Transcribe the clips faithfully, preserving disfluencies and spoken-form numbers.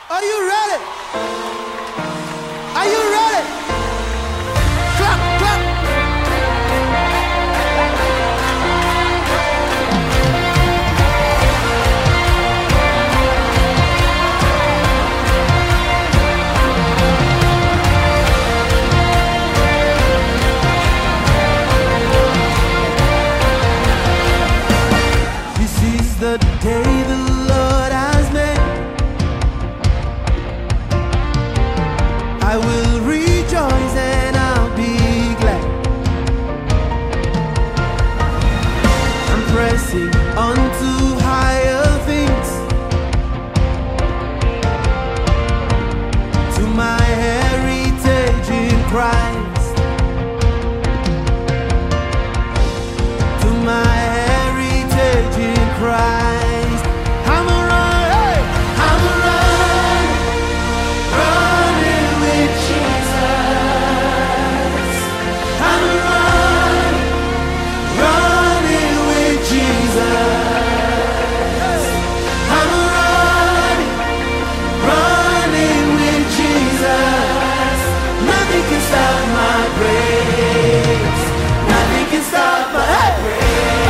Are you ready? Are you ready? Clap, clap. This is the day the Lord has made. I will rejoice and I'll be glad. I'm pressing on to higher things, to my heritage in Christ, to my heritage in Christ. I'm a run, hey! I'm a run, running with Jesus. I'm a run, running with Jesus. I'm a run, running with Jesus. Nothing can stop my praise. Nothing can stop my praise.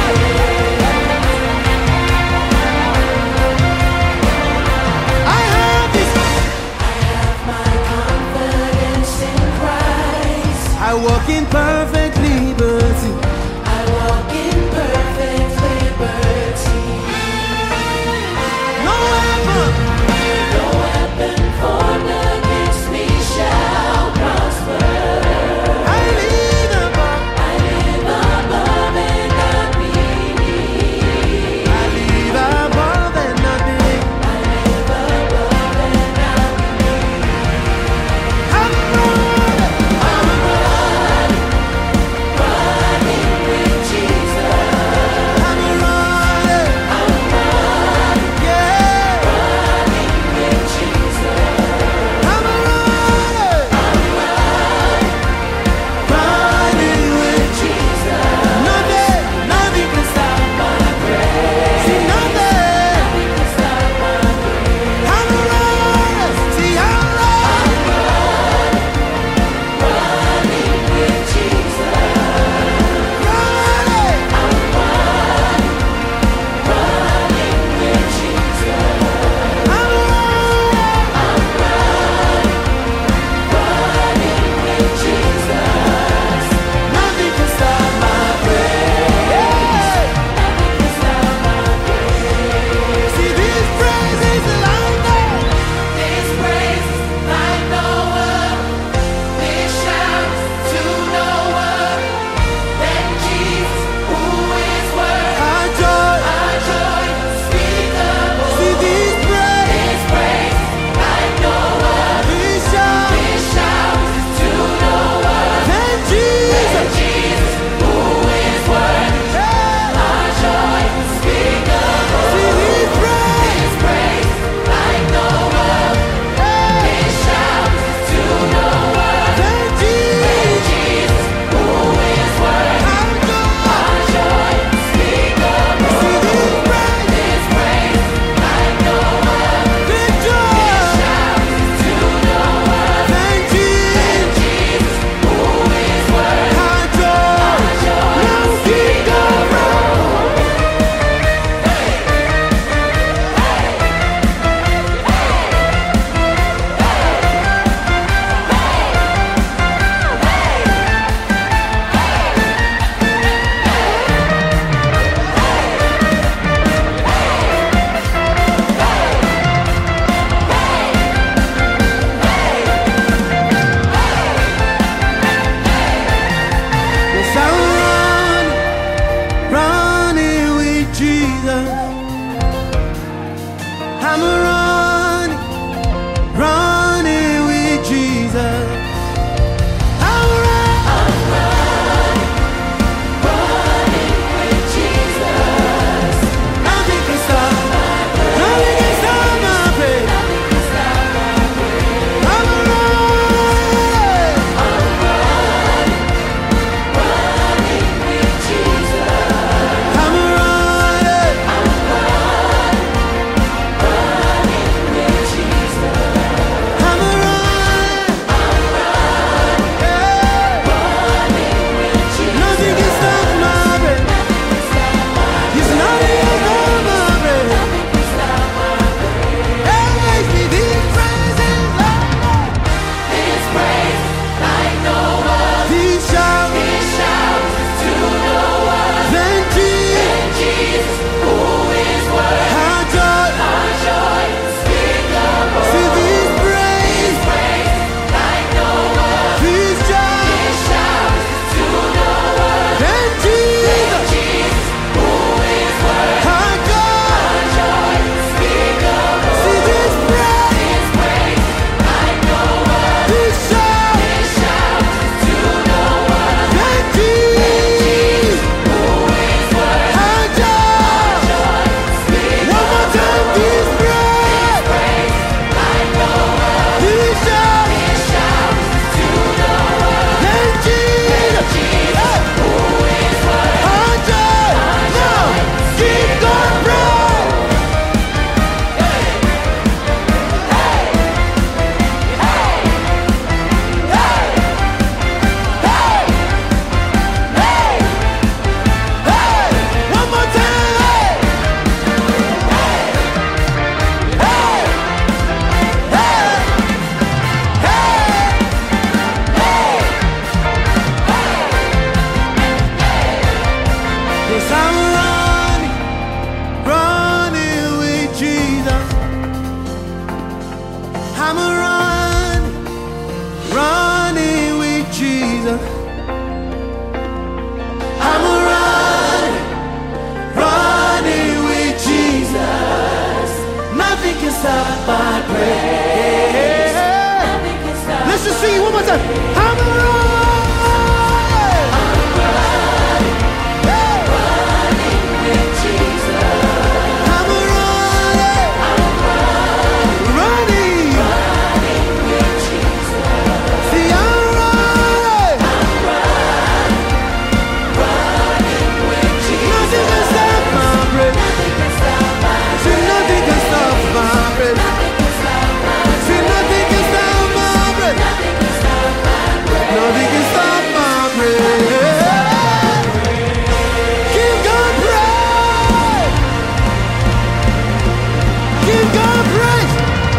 I have this. My confidence in Christ. I walk in perfect liberty. I walk in perfect liberty. No weapon, No weapon formed against me shall prosper. I live above. I live above and not beneath. I live above and not beneath. I live above and not beneath. I'm running. I'm running, running with Jesus. I'm running. I'm running, Yeah. running with Jesus. I'm running. Running with Jesus. Nothing, nothing can stop my Praise. See nothing. Nothing can stop my praise. I'm running. See I'm running. Running with Jesus. Running. Running with Jesus. I'm running. Running with Jesus. Nothing can stop my praise. Nothing can stop my praise. See these praises louder. This praise like no other. This shout to no other than Jesus, who is worth Our joy. our joy unspeakable. See these praises. This praise like no other. We shout. This shout to no other Thank Jesus. than Jesus, who is worth Yeah. our joy unspeakable. See these praises. This praise like no other. Yeah. This shout to no other Thank Jesus. than Jesus, who is worth Our joy. our joy unspeakable. See these praises. This praise like no other. Victory. Shout to no other Thank Jesus. than Jesus, who is worth Our joy. our joy unspeakable. Yes, I'm running, running with Jesus. I'm running, running with Jesus. I'm running. Running with Jesus. Nothing can stop, nothing can stop my faith. Nothing can stop my praise. I'm running. Running with Jesus. I'm running. Running stop my praise. Nothing can stop Let's just sing it one more time. I'm running. with Jesus. I'm running. Running. With Jesus. See, I'm running. With Jesus. Nothing can stop my praise. Nothing can stop my See, nothing can stop my praise. Nothing can stop my See, nothing can stop my praise. Nothing can stop my praise. Nothing can stop my praise. Give God praise. Give God praise.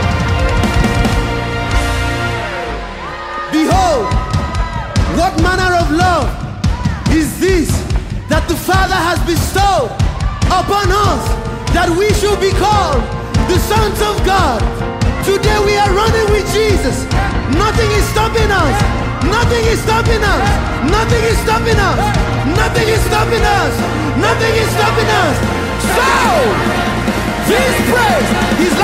Behold, what manner of love is this that the Father has bestowed upon us, that we should be called the sons of God. Today we are running with Jesus. Nothing is stopping us. Nothing is stopping us. Nothing is stopping us. Nothing is stopping us. Nothing is stopping us. So, this praise is